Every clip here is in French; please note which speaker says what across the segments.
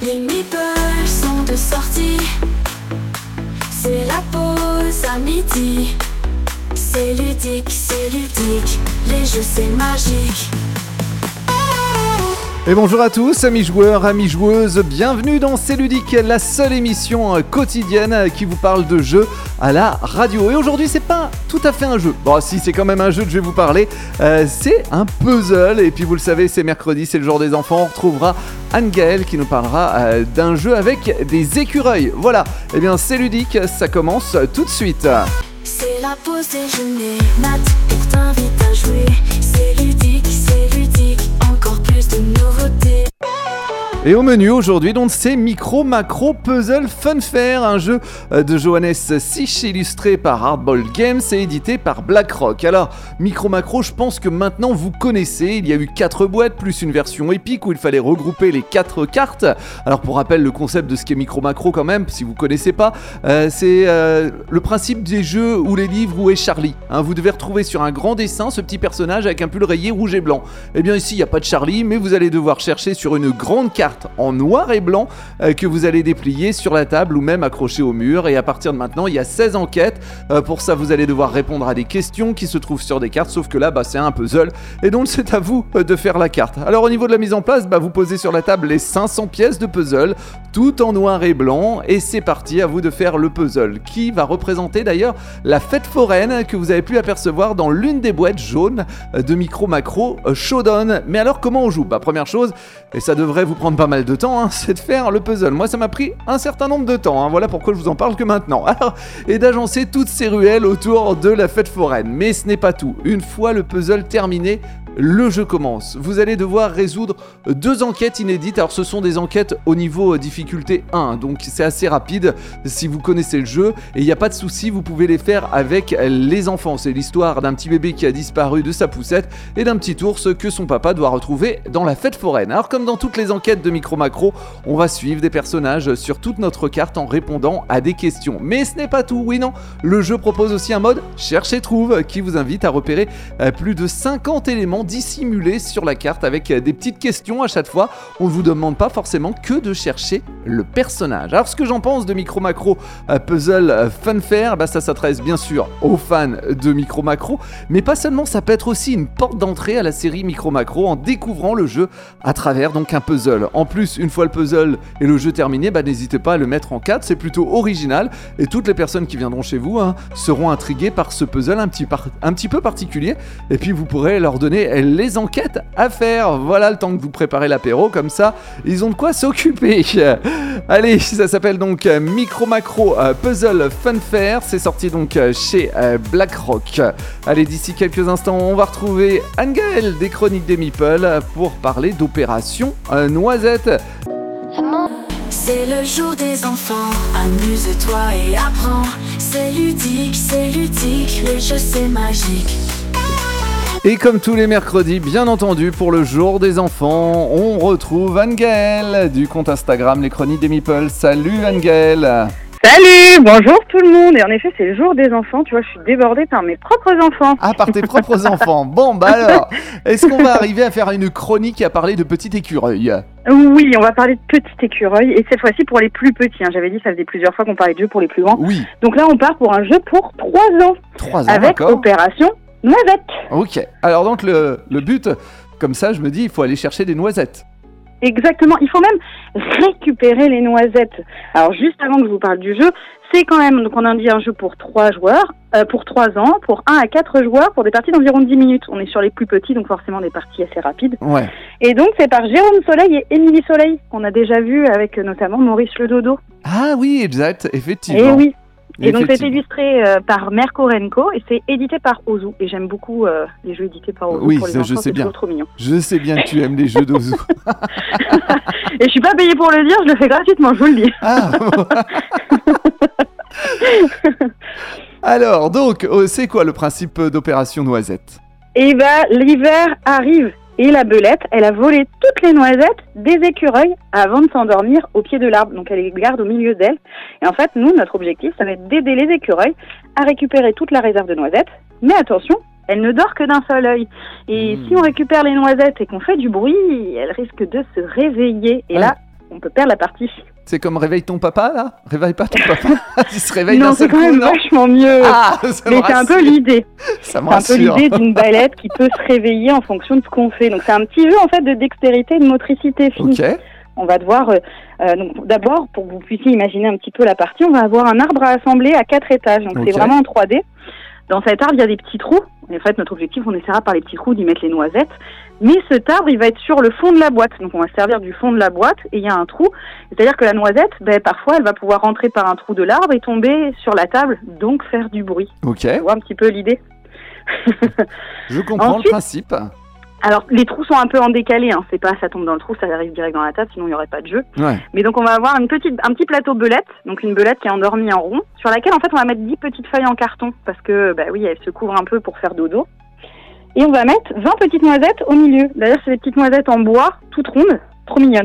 Speaker 1: Les meeples sont de sortie. C'est la pause à midi. C'est ludique, les jeux c'est magique.
Speaker 2: Et bonjour à tous, amis joueurs, amis joueuses, bienvenue dans C'est Ludique, la seule émission quotidienne qui vous parle de jeux à la radio. Et aujourd'hui, c'est pas tout à fait un jeu. Bon, si, c'est quand même un jeu que je vais vous parler. C'est un puzzle. Et puis, vous le savez, c'est mercredi, c'est le jour des enfants. On retrouvera Anne-Gaëlle qui nous parlera d'un jeu avec des écureuils. Voilà, eh bien, C'est Ludique, ça commence tout de suite.
Speaker 1: C'est la pause déjeuner, Matt, pour t'inviter à jouer. C'est ludique, encore plus de nouveautés.
Speaker 2: Et au menu aujourd'hui, donc c'est Micro Macro Puzzle Fun Fair, un jeu de Johannes Sich illustré par Hardball Games et édité par BlackRock. Alors, Micro Macro, je pense que maintenant vous connaissez, il y a eu 4 boîtes plus une version épique où il fallait regrouper les 4 cartes. Alors pour rappel, le concept de ce qu'est Micro Macro quand même, si vous connaissez pas, c'est le principe des jeux où les livres où est Charlie. Vous devez retrouver sur un grand dessin ce petit personnage avec un pull rayé rouge et blanc. Et bien ici, il n'y a pas de Charlie, mais vous allez devoir chercher sur une grande carte en noir et blanc que vous allez déplier sur la table ou même accrocher au mur. Et à partir de maintenant, il y a 16 enquêtes. Pour ça, vous allez devoir répondre à des questions qui se trouvent sur des cartes, sauf que là, c'est un puzzle. Et donc, c'est à vous de faire la carte. Alors, au niveau de la mise en place, vous posez sur la table les 500 pièces de puzzle, tout en noir et blanc. Et c'est parti, à vous de faire le puzzle, qui va représenter d'ailleurs la fête foraine que vous avez pu apercevoir dans l'une des boîtes jaunes de Micro Macro Showdown. Mais alors, comment on joue ? Première chose, et ça devrait vous prendre pas mal de temps, c'est de faire le puzzle. Moi, ça m'a pris un certain nombre de temps. Voilà pourquoi je vous en parle que maintenant. Alors, et d'agencer toutes ces ruelles autour de la fête foraine. Mais ce n'est pas tout. Une fois le puzzle terminé, le jeu commence. Vous allez devoir résoudre 2 enquêtes inédites. Alors, ce sont des enquêtes au niveau difficulté 1. Donc, c'est assez rapide si vous connaissez le jeu. Et il n'y a pas de souci, vous pouvez les faire avec les enfants. C'est l'histoire d'un petit bébé qui a disparu de sa poussette et d'un petit ours que son papa doit retrouver dans la fête foraine. Alors, comme dans toutes les enquêtes de Micro Macro, on va suivre des personnages sur toute notre carte en répondant à des questions. Mais ce n'est pas tout, oui non. Le jeu propose aussi un mode Cherche et Trouve qui vous invite à repérer plus de 50 éléments dissimulés sur la carte avec des petites questions à chaque fois. On ne vous demande pas forcément que de chercher le personnage. Alors ce que j'en pense de Micro Macro Puzzle Fun Fair, ça s'adresse bien sûr aux fans de Micro Macro, mais pas seulement, ça peut être aussi une porte d'entrée à la série Micro Macro en découvrant le jeu à travers donc un puzzle. En plus, une fois le puzzle et le jeu terminé, n'hésitez pas à le mettre en 4, c'est plutôt original et toutes les personnes qui viendront chez vous seront intriguées par ce puzzle un petit peu particulier et puis vous pourrez leur donner les enquêtes à faire. Voilà, le temps que vous préparez l'apéro, comme ça ils ont de quoi s'occuper. Allez, ça s'appelle donc Micro Macro Puzzle Fun Fair, c'est sorti donc chez BlackRock. Allez, d'ici quelques instants, on va retrouver Anne-Gaëlle des Chroniques des Meeples pour parler d'Opération Noisette.
Speaker 1: C'est le jour des enfants, amuse-toi et apprends. C'est ludique, les jeux c'est magique.
Speaker 2: Et comme tous les mercredis, bien entendu, pour le jour des enfants, on retrouve Anne-Gaëlle du compte Instagram Les Chroniques des Meeples. Salut Anne-Gaëlle.
Speaker 3: Salut, bonjour tout le monde. Et en effet, c'est le jour des enfants. Tu vois, je suis débordée par mes propres enfants.
Speaker 2: Ah, par tes propres enfants. Bon, alors, est-ce qu'on va arriver à faire une chronique et à parler de petit écureuil ?
Speaker 3: Oui, on va parler de petit écureuil. Et cette fois-ci pour les plus petits. J'avais dit, ça faisait plusieurs fois qu'on parlait de jeux pour les plus grands.
Speaker 2: Oui.
Speaker 3: Donc là, on part pour un jeu pour 3 ans.
Speaker 2: 3 ans,
Speaker 3: avec
Speaker 2: d'accord.
Speaker 3: Opération Noisette.
Speaker 2: Ok. Alors donc, le but, comme ça, je me dis, il faut aller chercher des noisettes.
Speaker 3: Exactement, il faut même récupérer les noisettes. Alors juste avant que je vous parle du jeu, c'est quand même, donc on a dit un jeu pour 3 joueurs, pour 3 ans, pour 1 à 4 joueurs, pour des parties d'environ 10 minutes. On est sur les plus petits, donc forcément des parties assez rapides.
Speaker 2: Ouais.
Speaker 3: Et donc c'est par Jérôme Soleil et Émilie Soleil, qu'on a déjà vu avec notamment Maurice Le Dodo.
Speaker 2: Ah oui, exact, effectivement.
Speaker 3: Et oui. Et donc c'est illustré par Mercorenco et c'est édité par Ozu. Et j'aime beaucoup les jeux édités par Ozu.
Speaker 2: Oui,
Speaker 3: pour les enfants,
Speaker 2: je sais bien.
Speaker 3: C'est trop mignon.
Speaker 2: Je sais bien que tu aimes les jeux d'Ozu.
Speaker 3: Et je suis pas payée pour le dire, je le fais gratuitement, je vous le dis.
Speaker 2: Ah bon. Alors, donc, c'est quoi le principe d'Opération Noisette ?
Speaker 3: Et l'hiver arrive. Et la belette, elle a volé toutes les noisettes des écureuils avant de s'endormir au pied de l'arbre. Donc elle les garde au milieu d'elle. Et en fait, nous, notre objectif, ça va être d'aider les écureuils à récupérer toute la réserve de noisettes. Mais attention, elle ne dort que d'un seul œil. Et si on récupère les noisettes et qu'on fait du bruit, elle risque de se réveiller. Et là, on peut perdre la partie.
Speaker 2: C'est comme réveille ton papa là. Réveille pas ton papa. Il se réveille
Speaker 3: Non,
Speaker 2: d'un
Speaker 3: c'est
Speaker 2: seul
Speaker 3: quand
Speaker 2: coup,
Speaker 3: même
Speaker 2: non.
Speaker 3: vachement mieux.
Speaker 2: Ah, ça me
Speaker 3: Mais c'est un peu
Speaker 2: rassure.
Speaker 3: l'idée.
Speaker 2: Ça me
Speaker 3: C'est un peu
Speaker 2: rassure.
Speaker 3: l'idée d'une balette qui peut se réveiller en fonction de ce qu'on fait. Donc c'est un petit jeu en fait de dextérité et de motricité fine.
Speaker 2: Ok.
Speaker 3: On va devoir, donc d'abord, pour que vous puissiez imaginer un petit peu la partie, on va avoir un arbre à assembler à 4 étages. Donc
Speaker 2: Ok.
Speaker 3: c'est vraiment en 3D. Dans cet arbre, il y a des petits trous. Et en fait, notre objectif, on essaiera par les petits trous d'y mettre les noisettes. Mais cet arbre, il va être sur le fond de la boîte. Donc on va se servir du fond de la boîte et il y a un trou. C'est-à-dire que la noisette, parfois, elle va pouvoir rentrer par un trou de l'arbre et tomber sur la table, donc faire du bruit.
Speaker 2: Ok.
Speaker 3: Tu vois un petit peu l'idée?
Speaker 2: Je comprends
Speaker 3: Ensuite-
Speaker 2: le principe.
Speaker 3: Alors, les trous sont un peu en décalé, hein. C'est pas ça tombe dans le trou, ça arrive direct dans la table, sinon il n'y aurait pas de jeu.
Speaker 2: Ouais.
Speaker 3: Mais donc, on va avoir un petit plateau belette, donc une belette qui est endormie en rond, sur laquelle, en fait, on va mettre 10 petites feuilles en carton, parce que, oui, elle se couvre un peu pour faire dodo. Et on va mettre 20 petites noisettes au milieu. D'ailleurs, c'est des petites noisettes en bois, toutes rondes, trop mignonnes.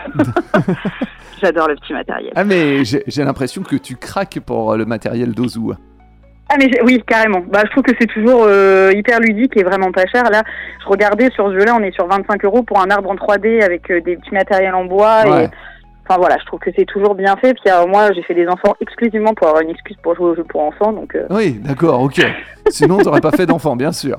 Speaker 3: J'adore le petit matériel.
Speaker 2: Ah mais j'ai l'impression que tu craques pour le matériel d'Ozu.
Speaker 3: Ah mais oui, carrément. Je trouve que c'est toujours hyper ludique et vraiment pas cher. Là, je regardais sur ce jeu-là, on est sur 25 € pour un arbre en 3D avec des petits matériels en bois.
Speaker 2: Ouais.
Speaker 3: Et enfin voilà, je trouve que c'est toujours bien fait. Puis moi, j'ai fait des enfants exclusivement pour avoir une excuse pour jouer aux jeux pour enfants. Donc
Speaker 2: Oui, d'accord, ok. Sinon, t'aurais pas fait d'enfant, bien sûr.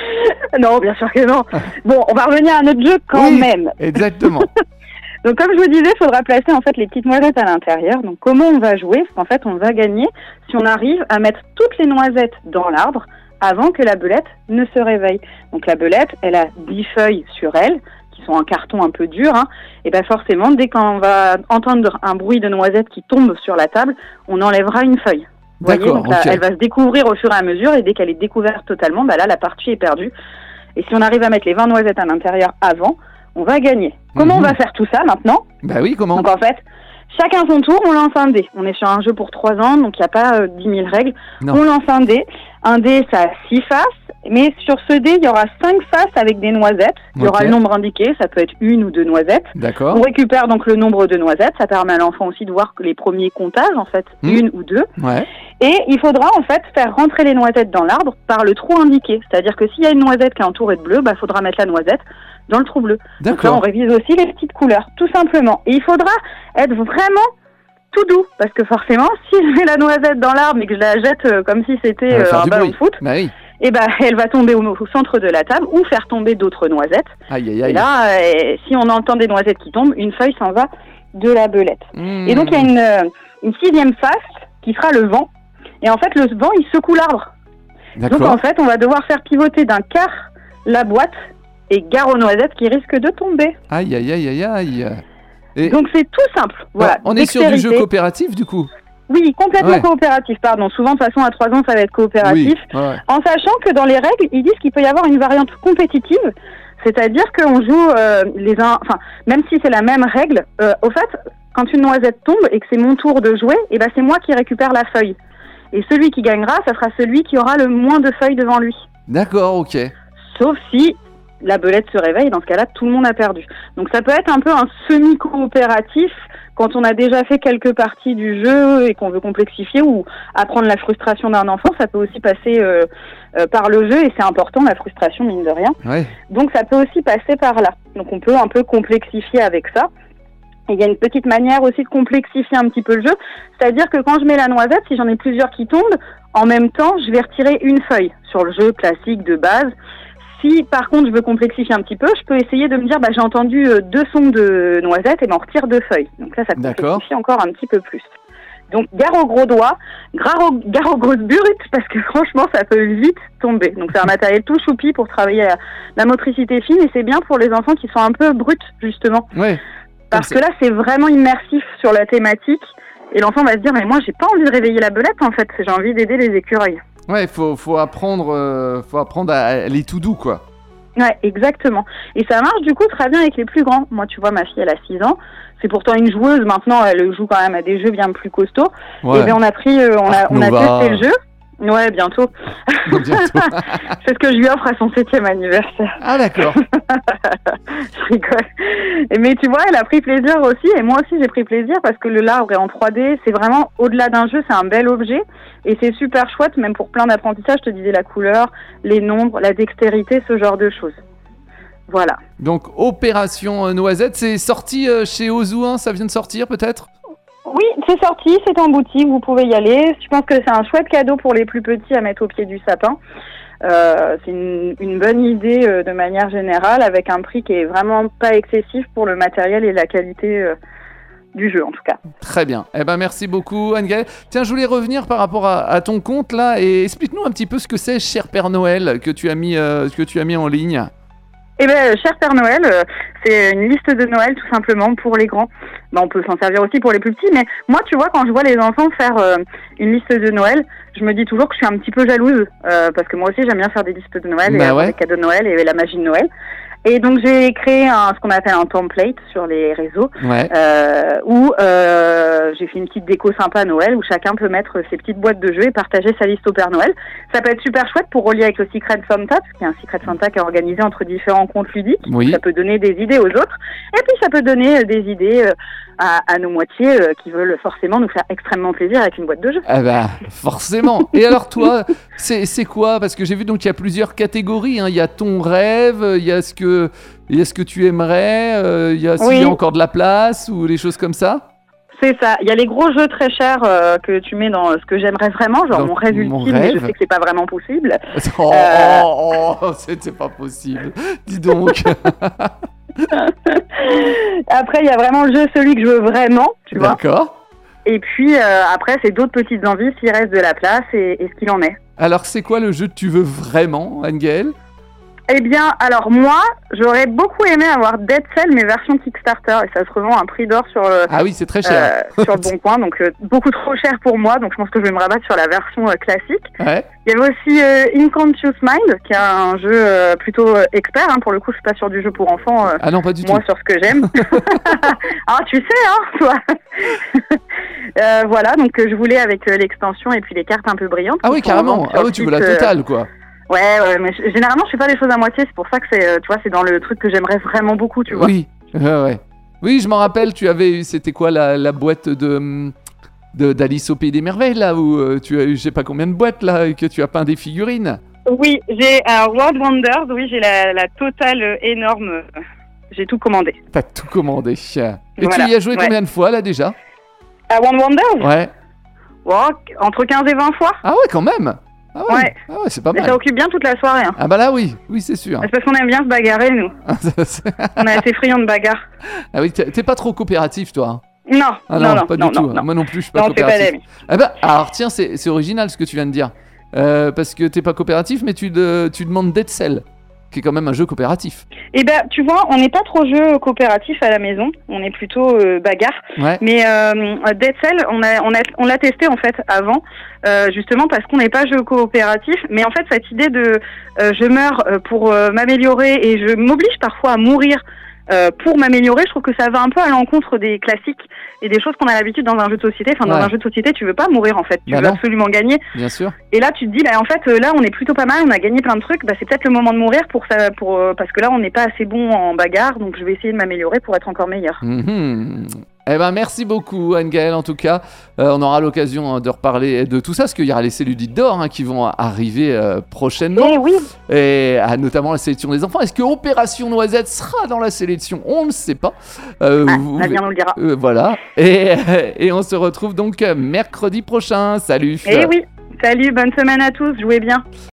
Speaker 3: non, bien sûr que non. Bon, on va revenir à notre jeu quand
Speaker 2: Oui.
Speaker 3: même.
Speaker 2: Exactement.
Speaker 3: Donc comme je vous disais, il faudra placer en fait les petites noisettes à l'intérieur. Donc comment on va jouer? En fait, on va gagner si on arrive à mettre toutes les noisettes dans l'arbre avant que la belette ne se réveille. Donc la belette, elle a 10 feuilles sur elle, qui sont en carton un peu dur. Et forcément, dès qu'on va entendre un bruit de noisettes qui tombe sur la table, on enlèvera une feuille. Vous voyez,
Speaker 2: D'accord,
Speaker 3: donc là,
Speaker 2: ok.
Speaker 3: elle va se découvrir au fur et à mesure, et dès qu'elle est découverte totalement, là, la partie est perdue. Et si on arrive à mettre les 20 noisettes à l'intérieur avant, on va gagner. Comment on va faire tout ça maintenant?
Speaker 2: Bah oui, comment?
Speaker 3: Donc en fait, chacun son tour, on lance un dé. On est sur un jeu pour 3 ans, donc il n'y a pas 10 000 règles.
Speaker 2: Non.
Speaker 3: On lance un dé. Un dé, ça a 6 faces, mais sur ce dé, il y aura 5 faces avec des noisettes. Il y aura
Speaker 2: Ok.
Speaker 3: le nombre indiqué, ça peut être 1 ou 2 noisettes.
Speaker 2: D'accord.
Speaker 3: On récupère donc le nombre de noisettes, ça permet à l'enfant aussi de voir que les premiers comptages, en fait, 1 ou 2.
Speaker 2: Ouais.
Speaker 3: Et il faudra en fait faire rentrer les noisettes dans l'arbre par le trou indiqué. C'est-à-dire que s'il y a une noisette qui est entourée de bleu, il faudra mettre la noisette dans le trou bleu. Donc là, on
Speaker 2: D'accord.
Speaker 3: révise aussi les petites couleurs, tout simplement. Et il faudra être vraiment tout doux, parce que forcément, si je mets la noisette dans l'arbre et que je la jette comme si c'était
Speaker 2: Elle va faire
Speaker 3: un
Speaker 2: du
Speaker 3: ballon
Speaker 2: bruit.
Speaker 3: de foot,
Speaker 2: Bah oui.
Speaker 3: elle va tomber au centre de la table ou faire tomber d'autres noisettes.
Speaker 2: Aïe, aïe,
Speaker 3: Et
Speaker 2: aïe.
Speaker 3: là, si on entend des noisettes qui tombent, une feuille s'en va de la belette. Et donc, il y a une 6e face qui sera le vent. Et en fait, le vent, il secoue l'arbre. Donc, en
Speaker 2: D'accord.
Speaker 3: fait, on va devoir faire pivoter d'un quart la boîte et gare aux noisettes qui risquent de tomber.
Speaker 2: Aïe, aïe, aïe, aïe, aïe. Et
Speaker 3: Donc, c'est tout simple. Voilà.
Speaker 2: on est sur du jeu
Speaker 3: Dextérité.
Speaker 2: coopératif, du coup?
Speaker 3: Oui, complètement
Speaker 2: Ouais.
Speaker 3: coopératif, pardon. Souvent, de toute façon, à 3 ans, ça va être coopératif.
Speaker 2: Oui. Ouais.
Speaker 3: En sachant que dans les règles, ils disent qu'il peut y avoir une variante compétitive. C'est-à-dire qu'on joue même si c'est la même règle, au fait, quand une noisette tombe et que c'est mon tour de jouer, c'est moi qui récupère la feuille. Et celui qui gagnera, ça sera celui qui aura le moins de feuilles devant lui.
Speaker 2: D'accord, ok.
Speaker 3: Sauf si la belette se réveille, dans ce cas-là, tout le monde a perdu. Donc ça peut être un peu un semi-coopératif quand on a déjà fait quelques parties du jeu et qu'on veut complexifier ou apprendre la frustration d'un enfant, ça peut aussi passer par le jeu et c'est important, la frustration, mine de rien.
Speaker 2: Ouais.
Speaker 3: Donc ça peut aussi passer par là. Donc on peut un peu complexifier avec ça. Et il y a une petite manière aussi de complexifier un petit peu le jeu, c'est-à-dire que quand je mets la noisette, si j'en ai plusieurs qui tombent, en même temps, je vais retirer une feuille sur le jeu classique de base. Si par contre je veux complexifier un petit peu, je peux essayer de me dire j'ai entendu 2 sons de noisettes et m'en retire 2 feuilles. Donc là, ça
Speaker 2: D'accord.
Speaker 3: complexifie encore un petit peu plus. Donc gare aux gros doigts, gare aux grosses burutes, parce que franchement ça peut vite tomber. Donc c'est un matériel tout choupi pour travailler la motricité fine et c'est bien pour les enfants qui sont un peu bruts justement.
Speaker 2: Ouais.
Speaker 3: Parce que là c'est vraiment immersif sur la thématique et l'enfant va se dire mais moi j'ai pas envie de réveiller la belette en fait, j'ai envie d'aider les écureuils.
Speaker 2: Ouais, faut apprendre à aller tout doux, quoi.
Speaker 3: Ouais, exactement. Et ça marche du coup très bien avec les plus grands. Moi, tu vois, ma fille, elle a 6 ans. C'est pourtant une joueuse. Maintenant, elle joue quand même à des jeux bien plus costauds.
Speaker 2: Ouais.
Speaker 3: Et on a pris, on a
Speaker 2: Nova.
Speaker 3: testé le jeu. Ouais, bientôt.
Speaker 2: Bientôt.
Speaker 3: C'est ce que je lui offre à son 7e anniversaire.
Speaker 2: Ah, d'accord.
Speaker 3: Je rigole. Mais tu vois, elle a pris plaisir aussi. Et moi aussi, j'ai pris plaisir parce que le l'arbre est en 3D. C'est vraiment, au-delà d'un jeu, c'est un bel objet. Et c'est super chouette, même pour plein d'apprentissages. Je te disais la couleur, les nombres, la dextérité, ce genre de choses. Voilà.
Speaker 2: Donc Opération Noisette, c'est sorti chez Ozu, hein, ça vient de sortir peut-être?
Speaker 3: Oui, c'est sorti, c'est en boutique, vous pouvez y aller. Je pense que c'est un chouette cadeau pour les plus petits à mettre au pied du sapin. C'est une bonne idée de manière générale, avec un prix qui est vraiment pas excessif pour le matériel et la qualité du jeu en tout cas.
Speaker 2: Très bien. Eh ben merci beaucoup Anne-Gaëlle. Tiens, je voulais revenir par rapport à ton compte là et explique-nous un petit peu ce que c'est Cher Père Noël que tu as mis en ligne.
Speaker 3: Eh bien, Cher Père Noël, c'est une liste de Noël tout simplement pour les grands. On peut s'en servir aussi pour les plus petits, mais moi, tu vois, quand je vois les enfants faire une liste de Noël, je me dis toujours que je suis un petit peu jalouse, parce que moi aussi, j'aime bien faire des listes de Noël et avoir des cadeaux de Noël et la magie de Noël. Et donc j'ai créé ce qu'on appelle un template sur les réseaux, où j'ai fait une petite déco sympa à Noël, où chacun peut mettre ses petites boîtes de jeux et partager sa liste au Père Noël. Ça peut être super chouette pour relier avec le Secret Santa, parce qu'il y a un Secret Santa qui est organisé entre différents comptes ludiques.
Speaker 2: Oui.
Speaker 3: Ça peut donner des idées aux autres, et puis ça peut donner des idées à nos moitiés qui veulent forcément nous faire extrêmement plaisir avec une boîte de jeux.
Speaker 2: Ah bah forcément. Et alors toi, c'est quoi? Parce que j'ai vu donc il y a plusieurs catégories, hein. Il y a ton rêve, il y a ce que tu aimerais, il y a s'il y a encore de la place ou des choses comme ça.
Speaker 3: C'est ça. Il y a les gros jeux très chers que tu mets dans ce que j'aimerais vraiment, genre mon rêve ultime, mais je sais que c'est pas vraiment possible.
Speaker 2: C'est pas possible. Dis donc.
Speaker 3: Après, il y a vraiment le jeu, celui que je veux vraiment, tu vois.
Speaker 2: D'accord.
Speaker 3: Et puis après, c'est d'autres petites envies s'il reste de la place et ce qu'il en est.
Speaker 2: Alors, c'est quoi le jeu que tu veux vraiment, Anne-Gaëlle?
Speaker 3: Eh bien, alors moi, j'aurais beaucoup aimé avoir Dead Cell, mais version Kickstarter, et ça se revend à un prix d'or sur
Speaker 2: ah oui, c'est très cher.
Speaker 3: Sur le Bon Coin, donc beaucoup trop cher pour moi, donc je pense que je vais me rabattre sur la version classique.
Speaker 2: Ouais.
Speaker 3: Il y avait aussi Unconscious Mind, qui est un jeu plutôt expert, hein, pour le coup, je suis pas sur du jeu pour enfants.
Speaker 2: Ah non, pas du tout.
Speaker 3: Moi, sur ce que j'aime. Ah, tu sais, hein, toi. Voilà, donc je voulais avec l'extension et puis les cartes un peu brillantes.
Speaker 2: Ah oui, carrément. Ah oui, tu veux la totale, quoi.
Speaker 3: Ouais, mais généralement je fais pas les choses à moitié, c'est pour ça que c'est, tu vois, c'est dans le truc que j'aimerais vraiment beaucoup, tu vois.
Speaker 2: Oui, ouais. Oui, je m'en rappelle, tu avais eu, c'était quoi la boîte d'Alice au Pays des Merveilles, là, où tu as eu, je sais pas combien de boîtes, là, et que tu as peint des figurines.
Speaker 3: Oui, j'ai World Wonders, oui, j'ai la totale énorme, j'ai tout commandé.
Speaker 2: T'as tout commandé. Et
Speaker 3: voilà,
Speaker 2: tu y as joué combien de fois, là, déjà?
Speaker 3: À World Wonders?
Speaker 2: Ouais.
Speaker 3: Oh, entre 15 et 20 fois.
Speaker 2: Ah ouais, quand même. Ah ouais, c'est pas mal.
Speaker 3: Mais ça occupe bien toute la soirée. Hein.
Speaker 2: Ah bah là, oui, c'est sûr.
Speaker 3: C'est parce qu'on aime bien se bagarrer, nous. On est assez friands de bagarre.
Speaker 2: Ah oui, t'es pas trop coopératif, toi.
Speaker 3: Non,
Speaker 2: non, pas du tout.
Speaker 3: Non.
Speaker 2: Moi non plus, je suis pas coopératif. Ah bah, alors tiens, c'est original ce que tu viens de dire. Parce que t'es pas coopératif, mais tu demandes Dead Cell, qui est quand même un jeu coopératif.
Speaker 3: Eh ben, tu vois, on n'est pas trop jeu coopératif à la maison, on est plutôt bagarre.
Speaker 2: Ouais.
Speaker 3: Mais Dead Cell, on l'a testé en fait avant, justement parce qu'on n'est pas jeu coopératif. Mais en fait, cette idée de je meurs pour m'améliorer et je m'oblige parfois à mourir pour m'améliorer, je trouve que ça va un peu à l'encontre des classiques et des choses qu'on a l'habitude dans un jeu de société. Enfin, dans un jeu de société, tu veux pas mourir en fait, tu veux absolument gagner.
Speaker 2: Bien sûr.
Speaker 3: Et là, tu te dis, en fait, là, on est plutôt pas mal, on a gagné plein de trucs. C'est peut-être le moment de mourir parce que là, on n'est pas assez bon en bagarre, donc je vais essayer de m'améliorer pour être encore meilleur.
Speaker 2: Eh ben merci beaucoup Anne-Gaëlle, en tout cas on aura l'occasion de reparler de tout ça parce qu'il y aura les cellulites d'or qui vont arriver prochainement.
Speaker 3: Eh oui.
Speaker 2: Et notamment la sélection des enfants. Est-ce que Opération Noisette sera dans la sélection? On ne sait pas.
Speaker 3: L'avenir nous le dira.
Speaker 2: Voilà. Et on se retrouve donc mercredi prochain. Salut.
Speaker 3: Eh oui. Salut, bonne semaine à tous, jouez bien.